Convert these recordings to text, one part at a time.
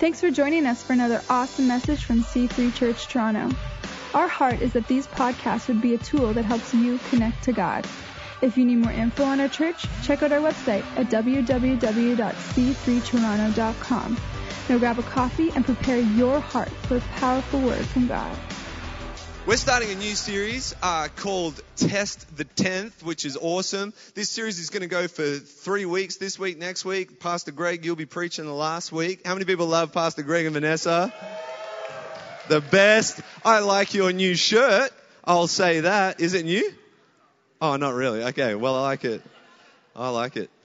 Thanks for joining us for another awesome message from C3 Church Toronto. Our heart is that these podcasts would be a tool that helps you connect to God. If you need more info on our church, check out our website at www.c3toronto.com. Now grab a coffee and prepare your heart for a powerful word from God. We're starting a new series called Test the 10th, which is awesome. This series is going to go for 3 weeks, this week, next week. Pastor Greg, you'll be preaching the last week. How many people love Pastor Greg and Vanessa? The best. I like your new shirt. I'll say that. Is it new? Oh, not really. Okay, well, I like it. I like it.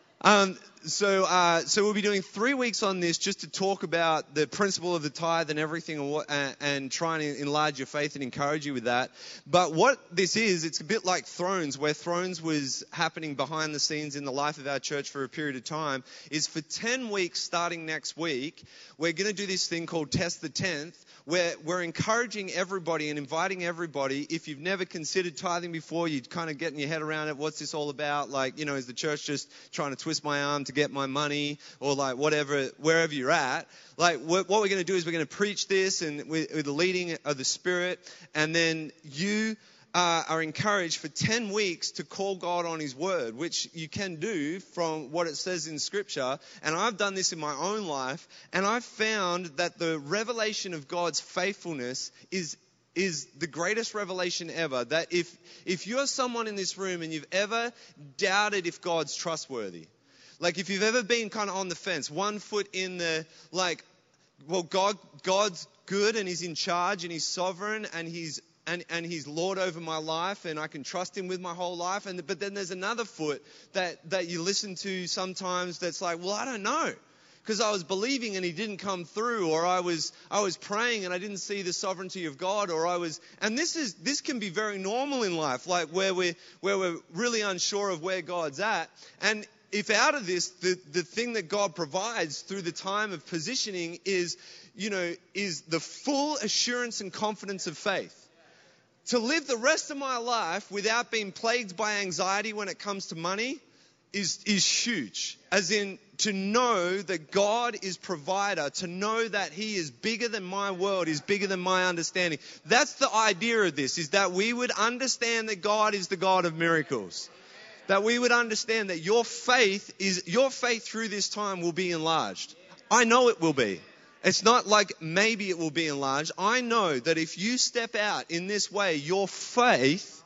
So we'll be doing 3 weeks on this just to talk about the principle of the tithe and everything, and try and enlarge your faith and encourage you with that. But what this is, it's a bit like Thrones, where Thrones was happening behind the scenes in the life of our church for a period of time, is for 10 weeks starting next week, we're going to do this thing called Test the 10th, where we're encouraging everybody and inviting everybody. If you've never considered tithing before, you're kind of getting your head around it. What's this all about? Like, is the church just trying to twist my arm to get my money, or like whatever, wherever you're at? Like, what we're going to do is we're going to preach this and with the leading of the Spirit, and then you are encouraged for 10 weeks to call God on His Word, which you can do from what it says in Scripture. And I've done this in my own life, and I've found that the revelation of God's faithfulness is the greatest revelation ever. That if you're someone in this room and you've ever doubted if God's trustworthy, like if you've ever been kind of on the fence, 1 foot in the, like, well, God's good and He's in charge and He's sovereign and He's Lord over my life, and I can trust Him with my whole life. But then there's another foot that you listen to sometimes that's like, well, I don't know, because I was believing and He didn't come through, or I was praying and I didn't see the sovereignty of God, and this can be very normal in life, like where we're really unsure of where God's at. And if out of this, the thing that God provides through the time of positioning is the full assurance and confidence of faith. To live the rest of my life without being plagued by anxiety when it comes to money is huge. As in, to know that God is provider, to know that He is bigger than my world, is bigger than my understanding. That's the idea of this, is that we would understand that God is the God of miracles. That we would understand that your faith through this time will be enlarged. I know it will be. It's not like maybe it will be enlarged. I know that if you step out in this way, your faith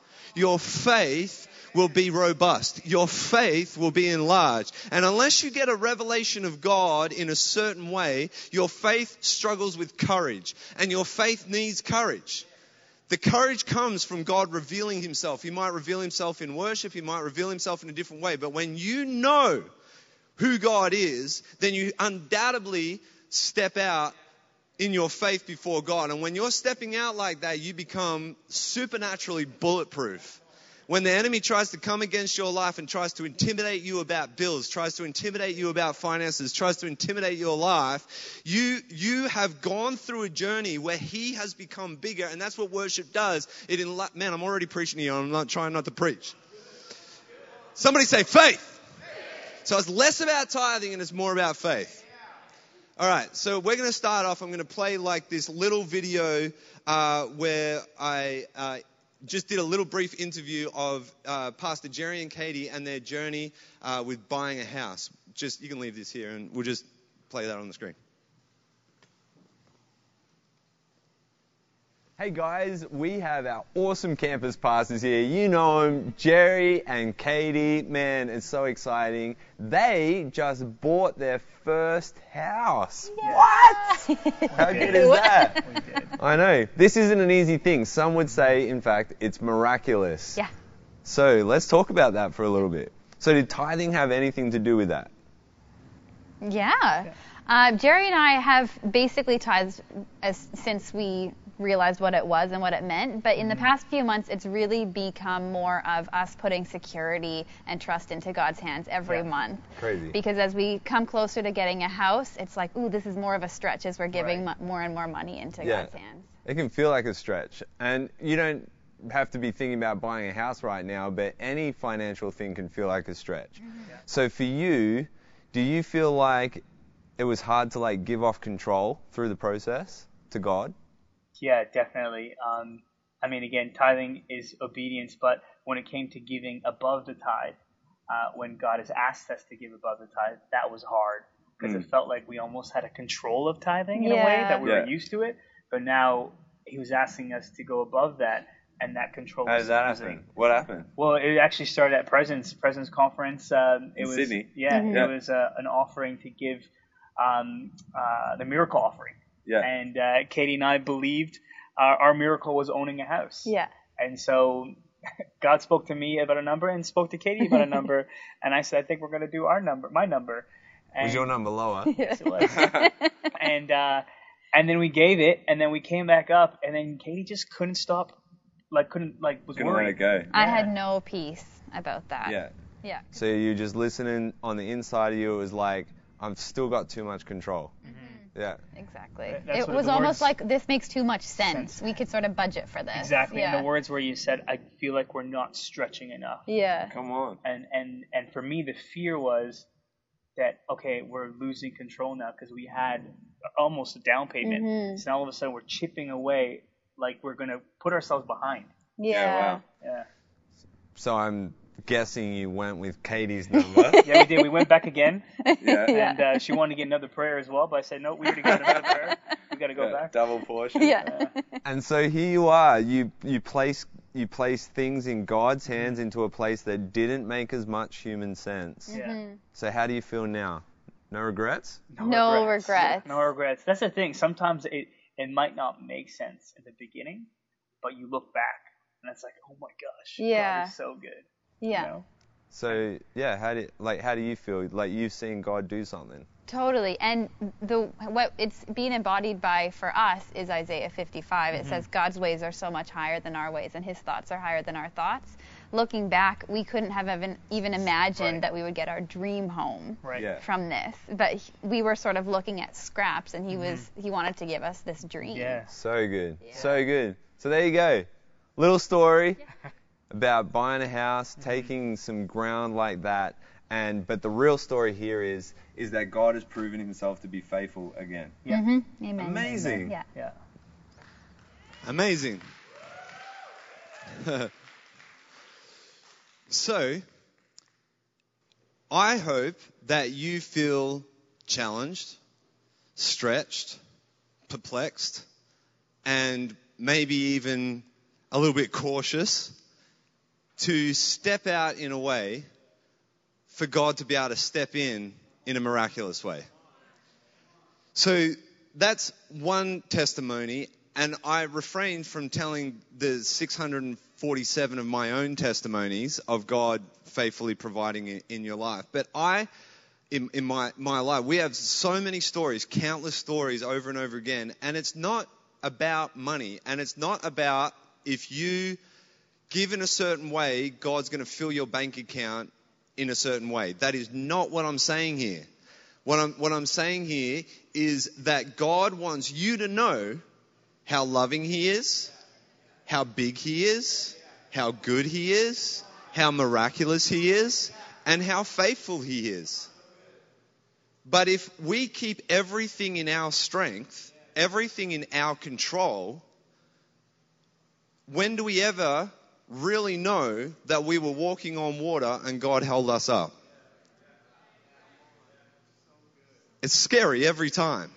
will be robust. Your faith will be enlarged. And unless you get a revelation of God in a certain way, your faith struggles with courage. And your faith needs courage. The courage comes from God revealing Himself. He might reveal Himself in worship. He might reveal Himself in a different way. But when you know who God is, then you undoubtedly step out in your faith before God. And when you're stepping out like that, you become supernaturally bulletproof. When the enemy tries to come against your life and tries to intimidate you about bills, tries to intimidate you about finances, tries to intimidate your life, you have gone through a journey where he has become bigger. And that's what worship does. Man, I'm already preaching here. I'm not trying not to preach. Somebody say faith. So it's less about tithing and it's more about faith. All right, so we're going to start off. I'm going to play like this little video where I just did a little brief interview of Pastor Jerry and Katie and their journey with buying a house. You can leave this here and we'll just play that on the screen. Hey guys, we have our awesome campus pastors here. You know them, Jerry and Katie. Man, it's so exciting. They just bought their first house. Yeah. What? How good is that? We did. I know. This isn't an easy thing. Some would say, in fact, it's miraculous. Yeah. So let's talk about that for a little bit. So did tithing have anything to do with that? Yeah. Jerry and I have basically tithed since we realized what it was and what it meant. But in the past few months, it's really become more of us putting security and trust into God's hands every month. Crazy. Because as we come closer to getting a house, it's like, ooh, this is more of a stretch as we're giving more and more money into God's hands. It can feel like a stretch. And you don't have to be thinking about buying a house right now, but any financial thing can feel like a stretch. So for you, do you feel like it was hard to like give off control through the process to God? Yeah, definitely. I mean, again, tithing is obedience, but when it came to giving above the tithe, when God has asked us to give above the tithe, that was hard because it felt like we almost had a control of tithing in a way that we were used to it. But now he was asking us to go above that, and that control How was did that confusing. happen? What happened? Well, it actually started at President's Conference. It was Sydney? It was an offering to give the miracle offering. Yeah. And Katie and I believed our miracle was owning a house. Yeah. And so God spoke to me about a number and spoke to Katie about a number, and I said, I think we're going to do my number. And Was your number lower? Yes, it was. And then we gave it, and then we came back up, and then Katie just couldn't stop, was Couldn't worried. let it go. I had no peace about that. Yeah. Yeah. So you're just listening on the inside of you. It was like, I've still got too much control. Yeah. Exactly. That's It what was the almost words- like this makes too much sense. We could sort of budget for this. Exactly. Yeah. And the words where you said, I feel like we're not stretching enough. Yeah. Come on. And for me, the fear was that, okay, we're losing control now because we had almost a down payment. So now all of a sudden we're chipping away like we're going to put ourselves behind. Yeah. Wow. Yeah. So I'm guessing you went with Katie's number. Yeah, we did. We went back again. Yeah. And she wanted to get another prayer as well, but I said, no, we already got another prayer. We got to go back. Double portion. Yeah. And so here you are. You place things in God's hands into a place that didn't make as much human sense. Yeah. So how do you feel now? No regrets? No regrets. No regrets. That's the thing. Sometimes it might not make sense at the beginning, but you look back and it's like, oh my gosh, Yeah. God is so good. Yeah. You know? So yeah, how do you feel? Like you've seen God do something. Totally. And what it's being embodied by for us is Isaiah 55. It says God's ways are so much higher than our ways and his thoughts are higher than our thoughts. Looking back, we couldn't have even imagined that we would get our dream home Right. Yeah. from this. But we were sort of looking at scraps and he wanted to give us this dream. Yeah. So good. So good. So there you go. Little story about buying a house, taking some ground like that. But the real story here is that God has proven himself to be faithful again. Yeah. Amen. Amazing. Yeah. Yeah. Amazing. So, I hope that you feel challenged, stretched, perplexed, and maybe even a little bit cautious to step out in a way for God to be able to step in a miraculous way. So that's one testimony, and I refrained from telling the 647 of my own testimonies of God faithfully providing in your life. But in my life, we have so many stories, countless stories over and over again, and it's not about money, and it's not about if you give in a certain way, God's going to fill your bank account in a certain way. That is not what I'm saying here. What I'm saying here is that God wants you to know how loving he is, how big he is, how good he is, how miraculous he is, and how faithful he is. But if we keep everything in our strength, everything in our control, when do we ever really know that we were walking on water and God held us up? It's scary every time.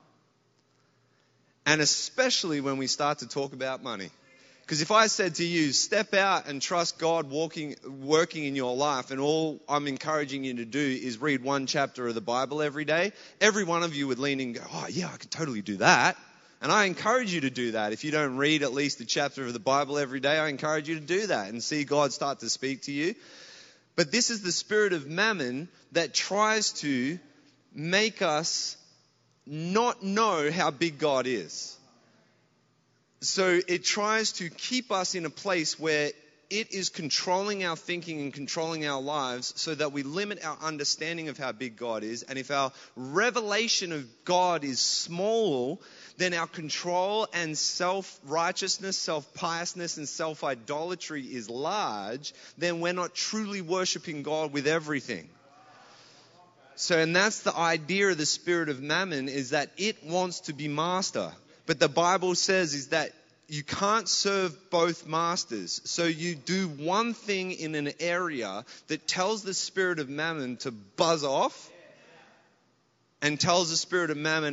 And especially when we start to talk about money. Because if I said to you, step out and trust God working in your life, and all I'm encouraging you to do is read one chapter of the Bible every day, every one of you would lean in and go, oh yeah, I could totally do that. And I encourage you to do that. If you don't read at least a chapter of the Bible every day, I encourage you to do that and see God start to speak to you. But this is the spirit of mammon that tries to make us not know how big God is. So it tries to keep us in a place where it is controlling our thinking and controlling our lives so that we limit our understanding of how big God is. And if our revelation of God is small, then our control and self-righteousness, self-piousness and self-idolatry is large, then we're not truly worshiping God with everything. And that's the idea of the spirit of mammon, is that it wants to be master. But the Bible says is that you can't serve both masters. So you do one thing in an area that tells the spirit of mammon to buzz off, and tells the spirit of mammon,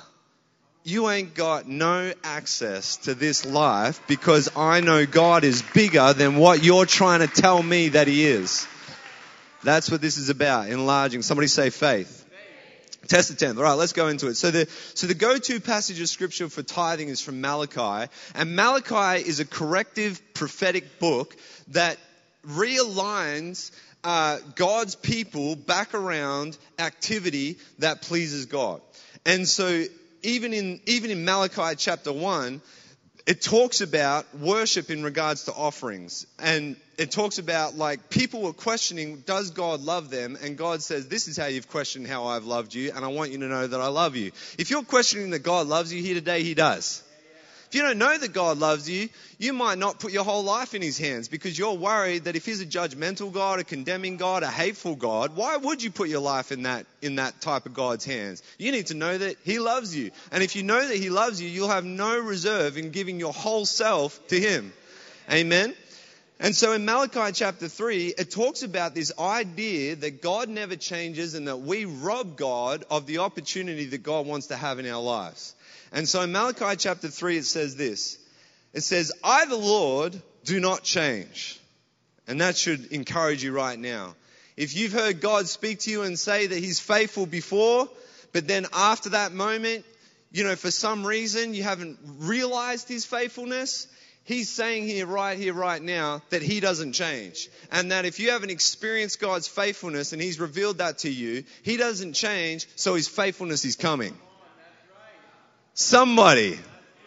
you ain't got no access to this life, because I know God is bigger than what you're trying to tell me that he is. That's what this is about, enlarging. Somebody say faith. Test the 10th. All right, let's go into it. So the go-to passage of scripture for tithing is from Malachi. And Malachi is a corrective prophetic book that realigns God's people back around activity that pleases God. And so even in Malachi chapter 1, it talks about worship in regards to offerings. And it talks about, like, people were questioning, does God love them? And God says, this is how you've questioned how I've loved you, and I want you to know that I love you. If you're questioning that God loves you here today, he does. If you don't know that God loves you, you might not put your whole life in his hands, because you're worried that if he's a judgmental God, a condemning God, a hateful God, why would you put your life in that type of God's hands? You need to know that he loves you. And if you know that he loves you, you'll have no reserve in giving your whole self to him. Amen? And so in Malachi chapter 3, it talks about this idea that God never changes and that we rob God of the opportunity that God wants to have in our lives. And so in Malachi chapter 3, it says this. It says, I, the Lord, do not change. And that should encourage you right now. If you've heard God speak to you and say that he's faithful before, but then after that moment, for some reason you haven't realized his faithfulness, he's saying right now that he doesn't change. And that if you haven't experienced God's faithfulness and he's revealed that to you, he doesn't change, so his faithfulness is coming. Somebody.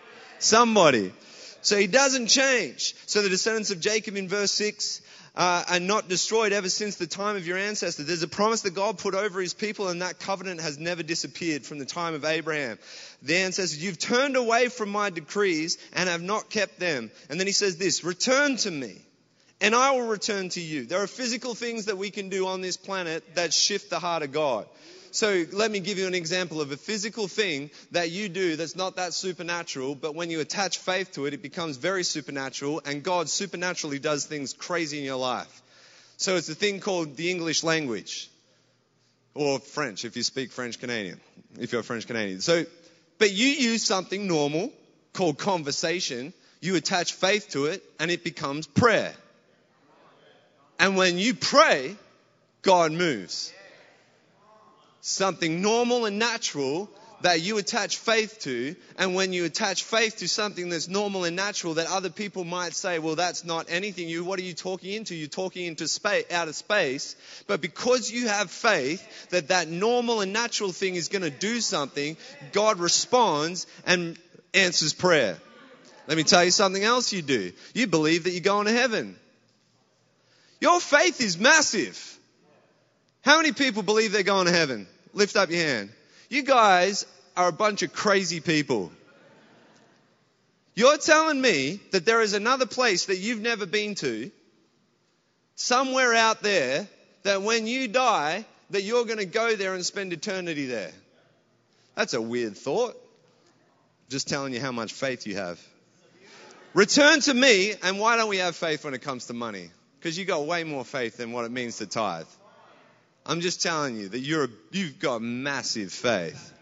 So he doesn't change. So the descendants of Jacob in verse 6 are not destroyed ever since the time of your ancestors. There's a promise that God put over his people, and that covenant has never disappeared from the time of Abraham. The ancestors, you've turned away from my decrees and have not kept them. And then he says this, return to me and I will return to you. There are physical things that we can do on this planet that shift the heart of God. So let me give you an example of a physical thing that you do that's not that supernatural, but when you attach faith to it, it becomes very supernatural, and God supernaturally does things crazy in your life. So it's a thing called the English language, or French if you speak French Canadian, if you're French Canadian. But you use something normal called conversation, you attach faith to it, and it becomes prayer. And when you pray, God moves. Something normal and natural that you attach faith to, and when you attach faith to something that's normal and natural that other people might say, well, that's not anything. What are you talking into? You're talking into space, out of space. But because you have faith that normal and natural thing is going to do something, God responds and answers prayer. Let me tell you something else you do. You believe that you're going to heaven. Your faith is massive. How many people believe they're going to heaven? Lift up your hand. You guys are a bunch of crazy people. You're telling me that there is another place that you've never been to, somewhere out there, that when you die, that you're going to go there and spend eternity there. That's a weird thought. Just telling you how much faith you have. Return to me, and why don't we have faith when it comes to money? Because you got way more faith than what it means to tithe. I'm just telling you that you've got massive faith.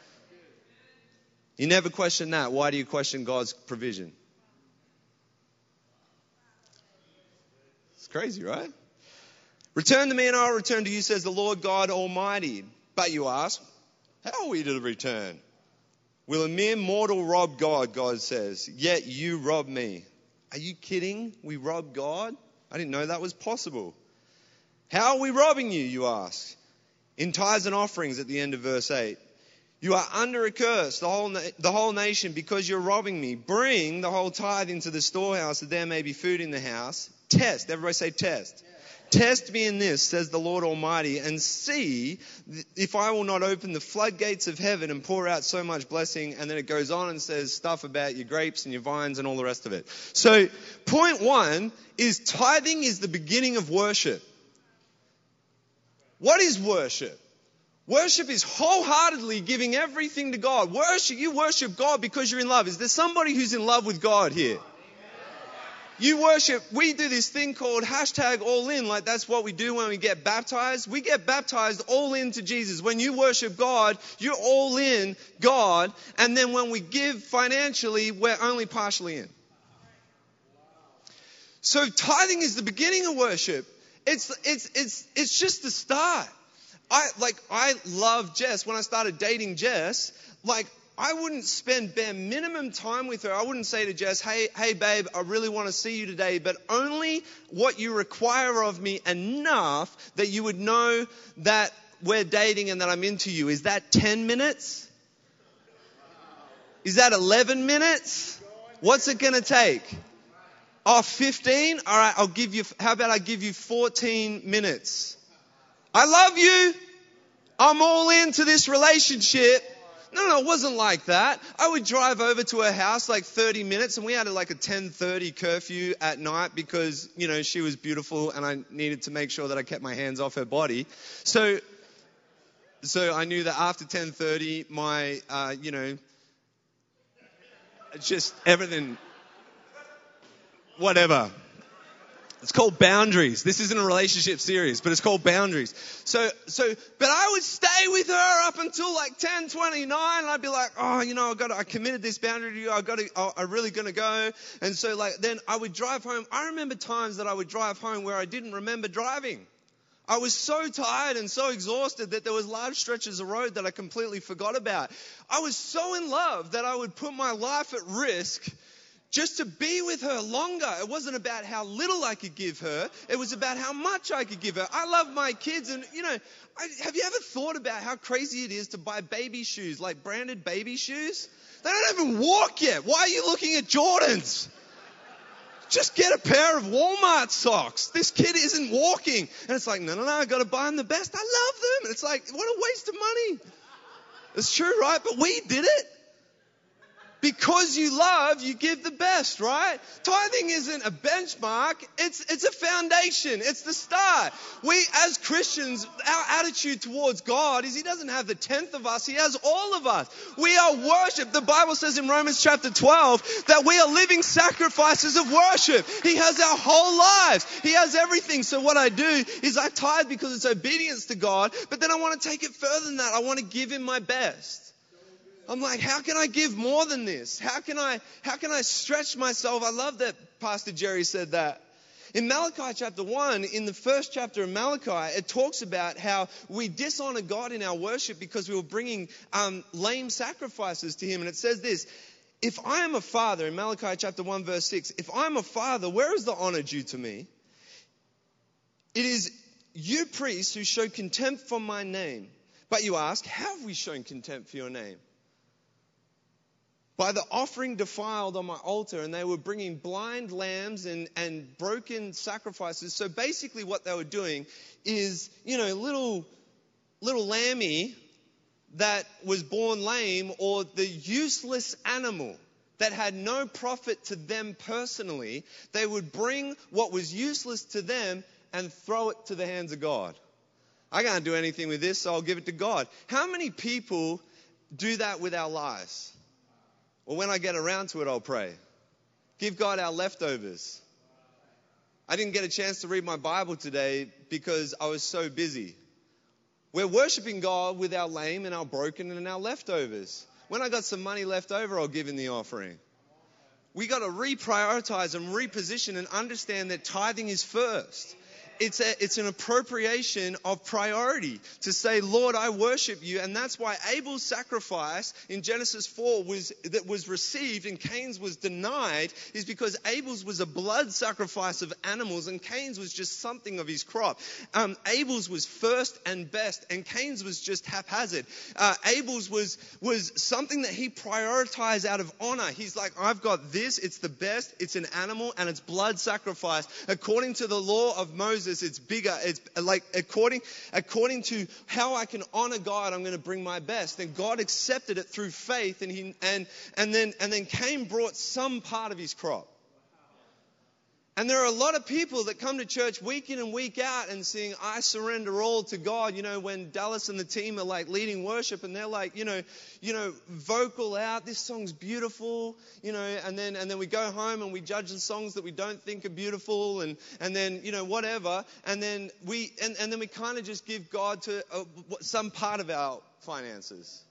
You never question that. Why do you question God's provision? It's crazy, right? Return to me and I'll return to you, says the Lord God Almighty. But you ask, how are we to return? Will a mere mortal rob God, God says, yet you rob me. Are you kidding? We rob God? I didn't know that was possible. How are we robbing you, you ask? In tithes and offerings at the end of verse 8. You are under a curse, the whole nation, because you're robbing me. Bring the whole tithe into the storehouse that there may be food in the house. Test, everybody say test. Test me in this, says the Lord Almighty, and see if I will not open the floodgates of heaven and pour out so much blessing. And then it goes on and says stuff about your grapes and your vines and all the rest of it. So point one is tithing is the beginning of worship. What is worship? Worship is wholeheartedly giving everything to God. You worship God because you're in love. Is there somebody who's in love with God here? You worship, we do this thing called #AllIn, like that's what we do when we get baptized. We get baptized all into Jesus. When you worship God, you're all in God. And then when we give financially, we're only partially in. So tithing is the beginning of worship. It's just the start. I love Jess. When I started dating Jess, I wouldn't spend bare minimum time with her. I wouldn't say to Jess, hey babe, I really want to see you today, but only what you require of me enough that you would know that we're dating and that I'm into you. Is that 10 minutes? Is that 11 minutes? What's it going to take? 15? All right, how about I give you 14 minutes? I love you. I'm all into this relationship. No, it wasn't like that. I would drive over to her house 30 minutes, and we had a 10:30 curfew at night because, she was beautiful and I needed to make sure that I kept my hands off her body. So I knew that after 10:30, my, just everything, whatever. It's called boundaries. This isn't a relationship series, but it's called boundaries. But I would stay with her up until 10:29, and I'd be like, I committed this boundary to you. I'm really gonna go. And so then I would drive home. I remember times that I would drive home where I didn't remember driving. I was so tired and so exhausted that there was large stretches of road that I completely forgot about. I was so in love that I would put my life at risk just to be with her longer. It wasn't about how little I could give her. It was about how much I could give her. I love my kids, and have you ever thought about how crazy it is to buy baby shoes, branded baby shoes? They don't even walk yet. Why are you looking at Jordans? Just get a pair of Walmart socks. This kid isn't walking. And it's no, I got to buy them the best. I love them. And it's what a waste of money. It's true, right? But we did it. Because you love, you give the best, right? Tithing isn't a benchmark. It's a foundation. It's the start. We, as Christians, our attitude towards God is He doesn't have the 10th of us. He has all of us. We are worship. The Bible says in Romans chapter 12 that we are living sacrifices of worship. He has our whole lives. He has everything. So what I do is I tithe because it's obedience to God, but then I want to take it further than that. I want to give Him my best. I'm how can I give more than this? How can I stretch myself? I love that Pastor Jerry said that. In Malachi chapter 1, in the first chapter of Malachi, it talks about how we dishonor God in our worship because we were bringing lame sacrifices to Him. And it says this, if I am a father, in Malachi chapter 1 verse 6, if I am a father, where is the honor due to me? It is you priests who show contempt for my name. But you ask, how have we shown contempt for your name? By the offering defiled on my altar, and they were bringing blind lambs and broken sacrifices. So basically what they were doing is, little lammy that was born lame, or the useless animal that had no profit to them personally. They would bring what was useless to them and throw it to the hands of God. I can't do anything with this, so I'll give it to God. How many people do that with our lives? Well, when I get around to it, I'll pray. Give God our leftovers. I didn't get a chance to read my Bible today because I was so busy. We're worshiping God with our lame and our broken and our leftovers. When I got some money left over, I'll give in the offering. We got to reprioritize and reposition and understand that tithing is first. It's an appropriation of priority to say, Lord, I worship you. And that's why Abel's sacrifice in Genesis 4 was received and Cain's was denied, is because Abel's was a blood sacrifice of animals and Cain's was just something of his crop. Abel's was first and best and Cain's was just haphazard. Abel's was something that he prioritized out of honor. He's like, I've got this, it's the best, it's an animal and it's blood sacrifice. According to the law of Moses, it's bigger. It's according to how I can honor God, I'm going to bring my best. And God accepted it through faith, and then Cain brought some part of his crop. And there are a lot of people that come to church week in and week out and sing, I surrender all to God. You know, when Dallas and the team are like leading worship and they're like, you know, vocal out, this song's beautiful, you know, and then we go home and we judge the songs that we don't think are beautiful and then, you know, whatever. And then we kind of just give God to some part of our finances.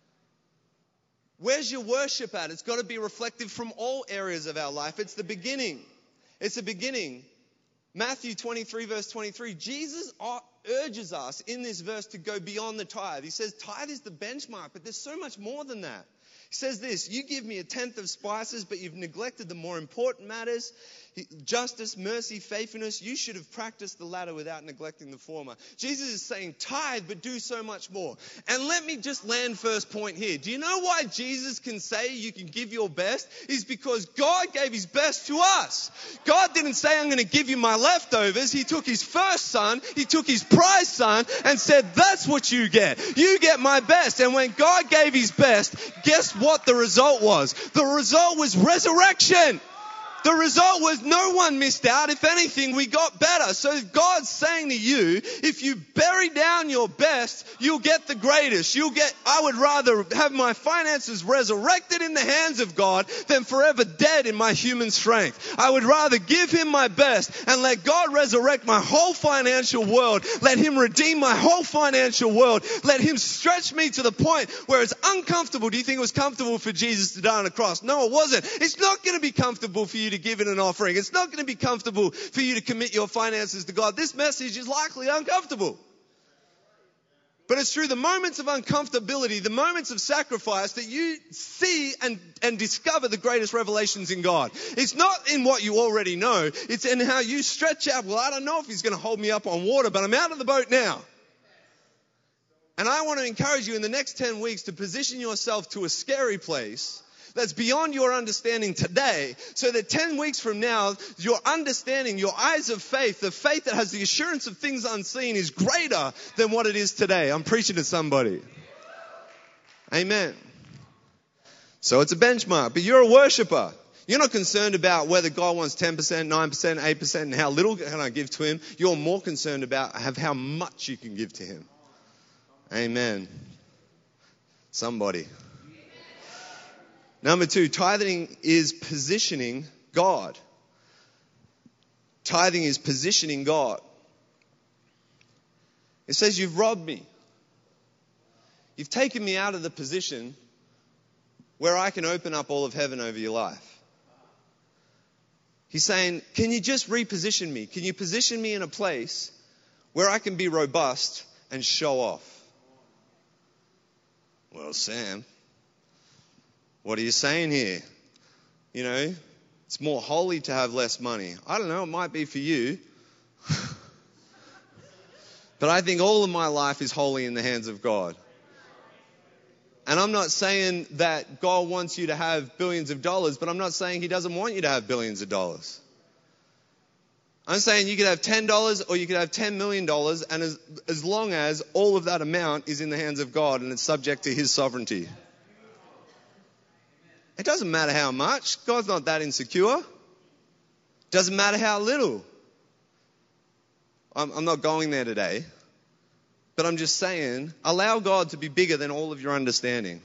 Where's your worship at? It's got to be reflective from all areas of our life. It's the beginning. It's the beginning. Matthew 23, verse 23. Jesus urges us in this verse to go beyond the tithe. He says tithe is the benchmark, but there's so much more than that. He says this, you give me a tenth of spices, but you've neglected the more important matters. Justice, mercy, faithfulness. You should have practiced the latter without neglecting the former. Jesus is saying tithe, but do so much more. And let me just land first point here. Do you know why Jesus can say you can give your best? It's because God gave his best to us. God didn't say, I'm going to give you my leftovers. He took his first son, he took his prize son and said, that's what you get. You get my best. And when God gave his best, guess what the result was? The result was resurrection. The result was no one missed out. If anything, we got better. So God's saying to you, if you bury down your best, you'll get the greatest. I would rather have my finances resurrected in the hands of God than forever dead in my human strength. I would rather give him my best and let God resurrect my whole financial world. Let him redeem my whole financial world. Let him stretch me to the point where it's uncomfortable. Do you think it was comfortable for Jesus to die on a cross? No, it wasn't. It's not going to be comfortable for you to give in an offering. It's not going to be comfortable for you to commit your finances to God. This message is likely uncomfortable. But it's through the moments of uncomfortability, the moments of sacrifice, that you see and discover the greatest revelations in God. It's not in what you already know. It's in how you stretch out. Well, I don't know if he's going to hold me up on water, but I'm out of the boat now. And I want to encourage you in the next 10 weeks to position yourself to a scary place that's beyond your understanding today, so that 10 weeks from now, your understanding, your eyes of faith, the faith that has the assurance of things unseen, is greater than what it is today. I'm preaching to somebody. Amen. So it's a benchmark, but you're a worshiper. You're not concerned about whether God wants 10%, 9%, 8%, and how little can I give to him. You're more concerned about how much you can give to him. Amen. Somebody. Number 2, tithing is positioning God. Tithing is positioning God. It says, you've robbed me. You've taken me out of the position where I can open up all of heaven over your life. He's saying, can you just reposition me? Can you position me in a place where I can be robust and show off? Well, Sam, what are you saying here? You know, it's more holy to have less money. I don't know, it might be for you. But I think all of my life is holy in the hands of God. And I'm not saying that God wants you to have billions of dollars, but I'm not saying he doesn't want you to have billions of dollars. I'm saying you could have $10 or you could have $10 million, and as long as all of that amount is in the hands of God and it's subject to his sovereignty. It doesn't matter how much. God's not that insecure. Doesn't matter how little. I'm not going there today. But I'm just saying, allow God to be bigger than all of your understanding.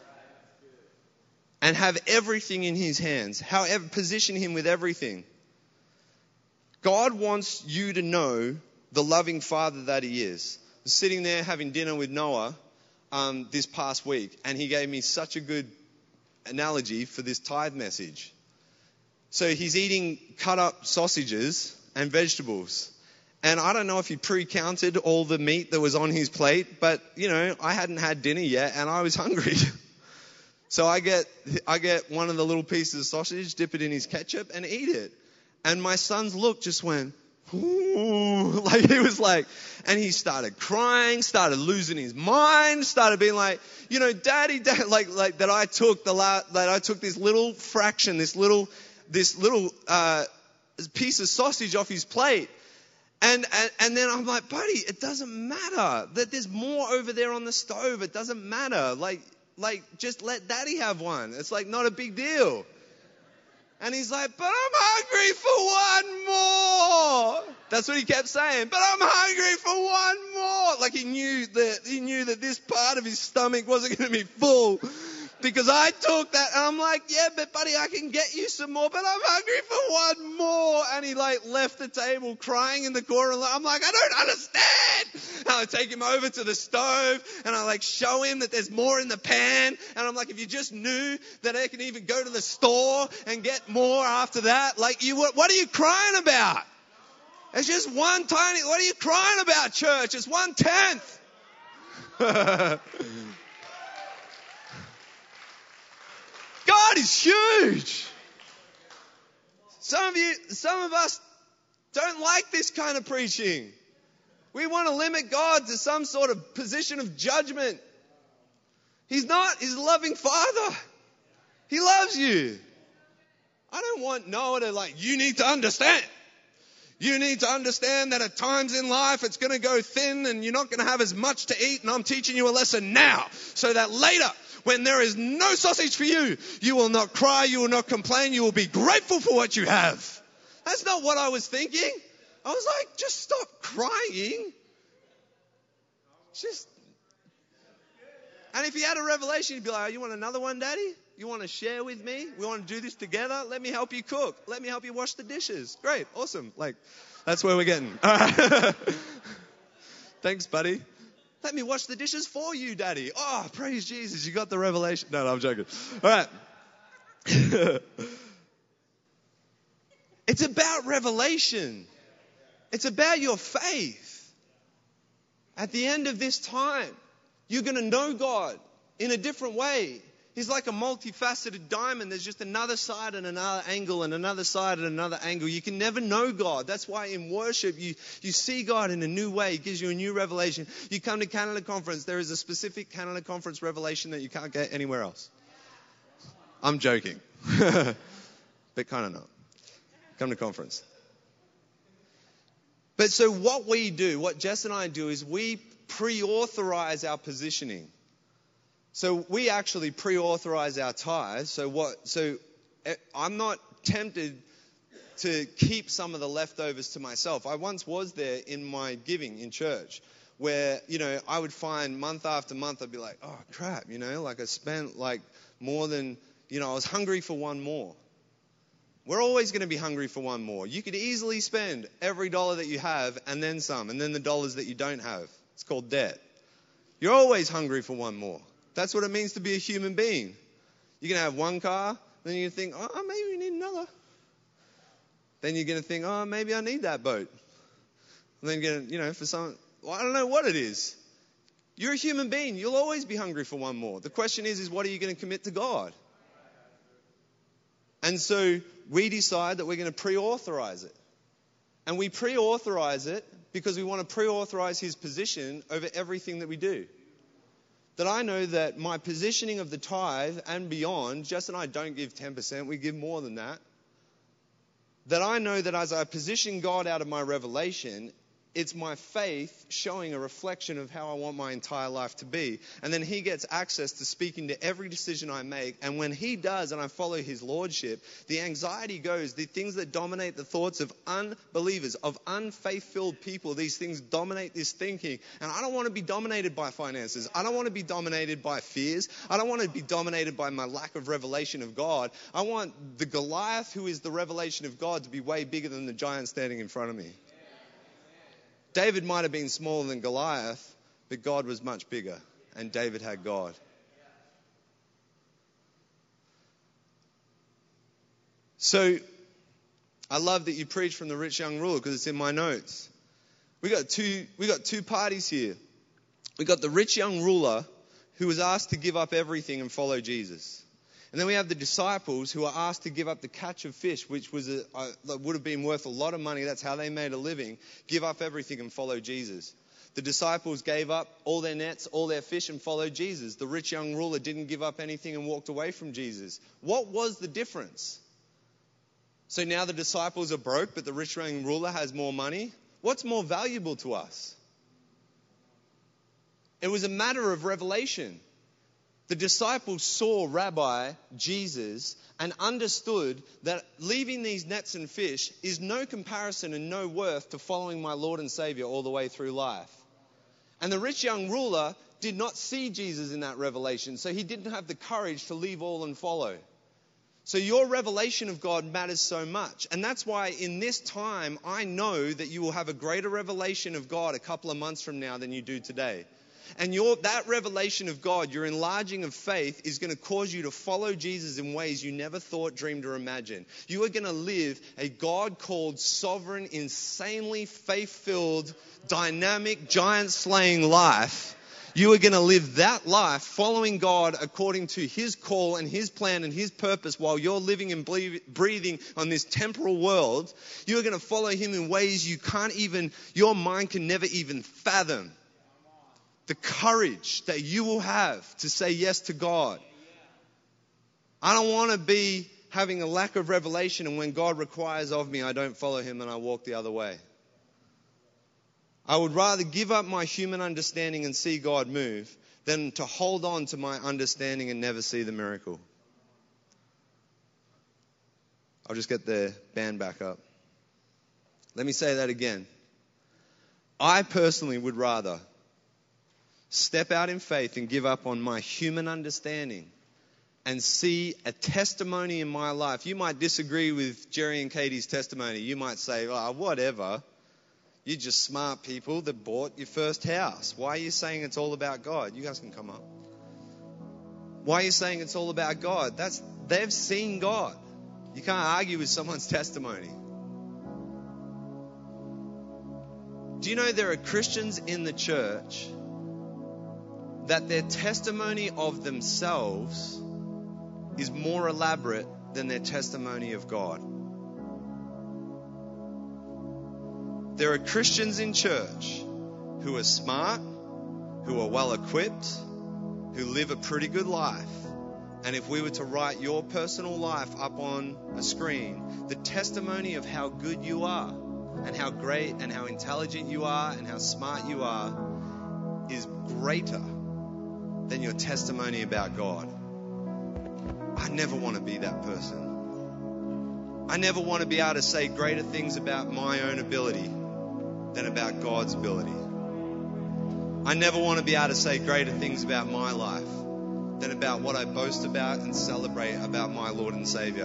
And have everything in his hands. However, position him with everything. God wants you to know the loving Father that he is. I was sitting there having dinner with Noah this past week, and he gave me such a good analogy for this tithe message. So he's eating cut up sausages and vegetables. And I don't know if he pre-counted all the meat that was on his plate, but you know, I hadn't had dinner yet and I was hungry. So I get one of the little pieces of sausage, dip it in his ketchup and eat it. And my son's look just went, ooh, like he was like, and he started crying, started losing his mind, started being like, you know, Daddy, like that I took this little fraction, this little piece of sausage off his plate. And then I'm like, buddy, it doesn't matter that there's more over there on the stove. It doesn't matter. Like just let Daddy have one. It's like not a big deal. And he's like, but I'm hungry for one more. That's what he kept saying. But I'm hungry for one more. Like he knew that this part of his stomach wasn't going to be full. Because I took that and I'm like, yeah, but buddy, I can get you some more, but I'm hungry for one more. And he like left the table crying in the corner. I'm like, I don't understand. And I take him over to the stove and I like show him that there's more in the pan. And I'm like, if you just knew that I can even go to the store and get more after that, like what are you crying about? It's just one tiny, what are you crying about, church? It's 1/10. God is huge. Some of us don't like this kind of preaching. We want to limit God to some sort of position of judgment. He's not. He's a loving Father. He loves you. I don't want Noah to like, you need to understand. You need to understand that at times in life it's going to go thin and you're not going to have as much to eat, and I'm teaching you a lesson now so that later, when there is no sausage for you, you will not cry, you will not complain, you will be grateful for what you have. That's not what I was thinking. I was like, just stop crying. And if he had a revelation, he'd be like, oh, you want another one, Daddy? You want to share with me? We want to do this together? Let me help you cook. Let me help you wash the dishes. Great. Awesome. Like, that's where we're getting. All right. Thanks, buddy. Let me wash the dishes for you, Daddy. Oh, praise Jesus. You got the revelation. No, I'm joking. All right. It's about revelation. It's about your faith. At the end of this time, you're going to know God in a different way. He's like a multifaceted diamond. There's just another side and another angle and another side and another angle. You can never know God. That's why in worship, you see God in a new way. He gives you a new revelation. You come to Canada Conference. There is a specific Canada Conference revelation that you can't get anywhere else. I'm joking. But kind of not. Come to conference. But so what we do, what Jess and I do, is we pre-authorize our positioning. So we actually pre-authorize our tithes. So I'm not tempted to keep some of the leftovers to myself. I once was there in my giving in church where, I would find month after month, I'd be like, oh crap, like I spent like more than, I was hungry for one more. We're always going to be hungry for one more. You could easily spend every dollar that you have and then some, and then the dollars that you don't have. It's called debt. You're always hungry for one more. That's what it means to be a human being. You're going to have one car, then you're going to think, oh, maybe we need another. Then you're going to think, oh, maybe I need that boat. And then you're going to, for some, I don't know what it is. You're a human being. You'll always be hungry for one more. The question is what are you going to commit to God? And so we decide that we're going to pre-authorize it. And we pre-authorize it because we want to pre-authorize His position over everything that we do. That I know that my positioning of the tithe and beyond, Jess and I don't give 10%, we give more than that. That I know that as I position God out of my revelation, it's my faith showing a reflection of how I want my entire life to be. And then He gets access to speaking to every decision I make. And when He does and I follow His lordship, the anxiety goes, the things that dominate the thoughts of unbelievers, of unfaith-filled people, these things dominate this thinking. And I don't want to be dominated by finances. I don't want to be dominated by fears. I don't want to be dominated by my lack of revelation of God. I want the Goliath, who is the revelation of God, to be way bigger than the giant standing in front of me. David might have been smaller than Goliath, but God was much bigger, and David had God. So, I love that you preach from the rich young ruler because it's in my notes. We got two parties here. We got the rich young ruler who was asked to give up everything and follow Jesus. And then we have the disciples who are asked to give up the catch of fish, which was would have been worth a lot of money. That's how they made a living. Give up everything and follow Jesus. The disciples gave up all their nets, all their fish, and followed Jesus. The rich young ruler didn't give up anything and walked away from Jesus. What was the difference? So now the disciples are broke, but the rich young ruler has more money. What's more valuable to us? It was a matter of revelation. The disciples saw Rabbi Jesus and understood that leaving these nets and fish is no comparison and no worth to following my Lord and Savior all the way through life. And the rich young ruler did not see Jesus in that revelation, so he didn't have the courage to leave all and follow. So your revelation of God matters so much. And that's why in this time, I know that you will have a greater revelation of God a couple of months from now than you do today. And that revelation of God, your enlarging of faith, is going to cause you to follow Jesus in ways you never thought, dreamed, or imagined. You are going to live a God-called, sovereign, insanely faith-filled, dynamic, giant-slaying life. You are going to live that life following God according to His call and His plan and His purpose while you're living and breathing on this temporal world. You are going to follow Him in ways your mind can never even fathom. The courage that you will have to say yes to God. I don't want to be having a lack of revelation, and when God requires of me, I don't follow Him and I walk the other way. I would rather give up my human understanding and see God move than to hold on to my understanding and never see the miracle. I'll just get the band back up. Let me say that again. I personally would rather step out in faith and give up on my human understanding and see a testimony in my life. You might disagree with Jerry and Katie's testimony. You might say, oh, whatever. You're just smart people that bought your first house. Why are you saying it's all about God? You guys can come up. Why are you saying it's all about God? They've seen God. You can't argue with someone's testimony. Do you know there are Christians in the church that their testimony of themselves is more elaborate than their testimony of God? There are Christians in church who are smart, who are well equipped, who live a pretty good life. And if we were to write your personal life up on a screen, the testimony of how good you are and how great and how intelligent you are and how smart you are is greater than your testimony about God. I never want to be that person. I never want to be able to say greater things about my own ability than about God's ability. I never want to be able to say greater things about my life than about what I boast about and celebrate about my Lord and Savior.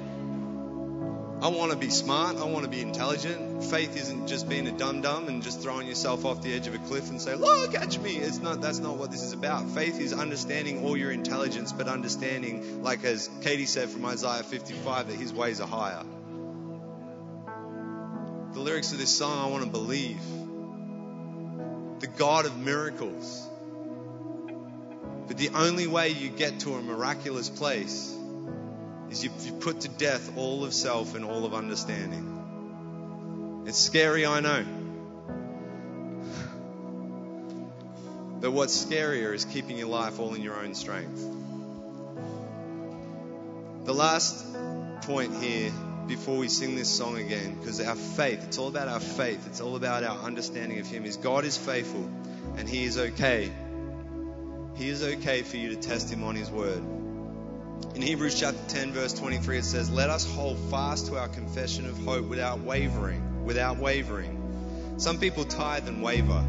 I want to be smart. I want to be intelligent. Faith isn't just being a dum-dum and just throwing yourself off the edge of a cliff and say, "Look, catch me." That's not what this is about. Faith is understanding all your intelligence, but understanding, like as Katie said from Isaiah 55, that His ways are higher. The lyrics of this song, I want to believe. The God of miracles. But the only way you get to a miraculous place is you put to death all of self and all of understanding. It's scary, I know. But what's scarier is keeping your life all in your own strength. The last point here, before we sing this song again, because our faith, it's all about our faith, it's all about our understanding of Him, is God is faithful and He is okay. He is okay for you to test Him on His word. In Hebrews chapter 10 verse 23 it says, "Let us hold fast to our confession of hope without wavering. Without wavering." Some people tithe and waver.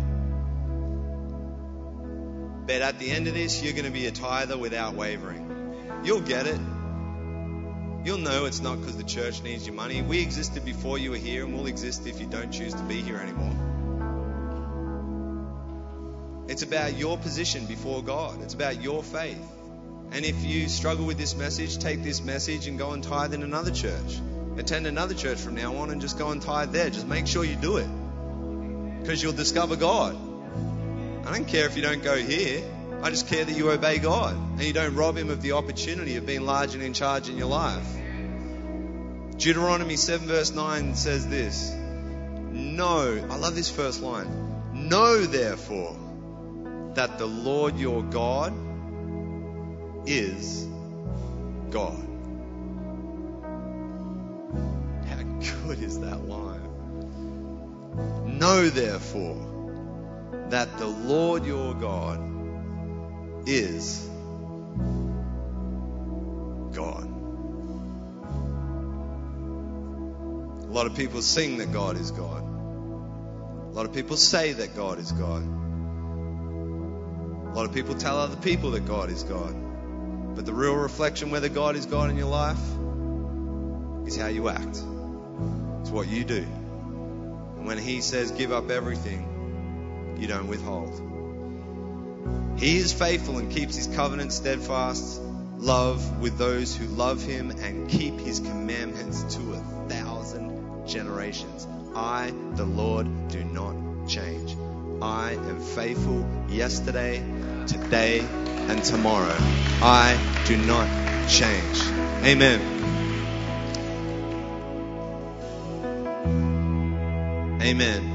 But at the end of this, you're going to be a tither without wavering. You'll get it. You'll know it's not because the church needs your money. We existed before you were here, and we'll exist if you don't choose to be here anymore. It's about your position before God. It's about your faith. And if you struggle with this message, take this message and go and tithe in another church. Attend another church from now on and just go and tithe there. Just make sure you do it, because you'll discover God. I don't care if you don't go here. I just care that you obey God and you don't rob Him of the opportunity of being large and in charge in your life. Deuteronomy 7 verse 9 says this. Know, I love this first line. Know therefore that the Lord your God is God. How good is that line? Know therefore that the Lord your God is God. A lot of people sing that God is God. A lot of people say that God is God. A lot of people tell other people that God is God. But the real reflection whether God is God in your life is how you act. It's what you do. And when He says give up everything, you don't withhold. He is faithful and keeps His covenant steadfast love with those who love Him and keep His commandments to 1,000 generations. I, the Lord, do not change. I am faithful yesterday, today, and tomorrow. I do not change. Amen. Amen.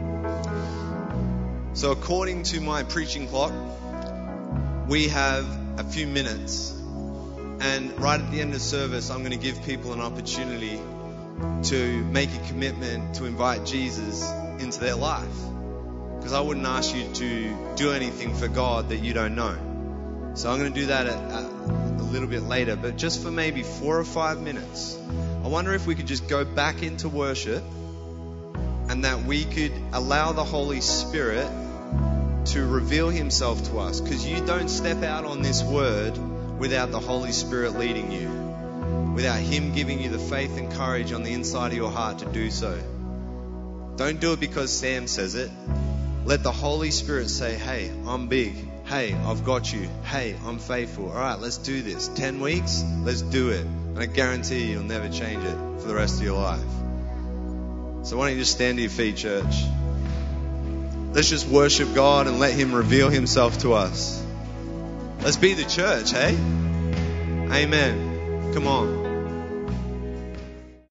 So according to my preaching clock, we have a few minutes. And right at the end of service, I'm going to give people an opportunity to make a commitment to invite Jesus into their life. Because I wouldn't ask you to do anything for God that you don't know. So I'm going to do that a little bit later. But just for maybe 4 or 5 minutes, I wonder if we could just go back into worship and that we could allow the Holy Spirit to reveal Himself to us. Because you don't step out on this word without the Holy Spirit leading you, without Him giving you the faith and courage on the inside of your heart to do so. Don't do it because Sam says it. Let the Holy Spirit say, hey, I'm big. Hey, I've got you. Hey, I'm faithful. All right, let's do this. 10 weeks, let's do it. And I guarantee you'll never change it for the rest of your life. So why don't you just stand to your feet, church? Let's just worship God and let Him reveal Himself to us. Let's be the church, hey? Amen. Come on.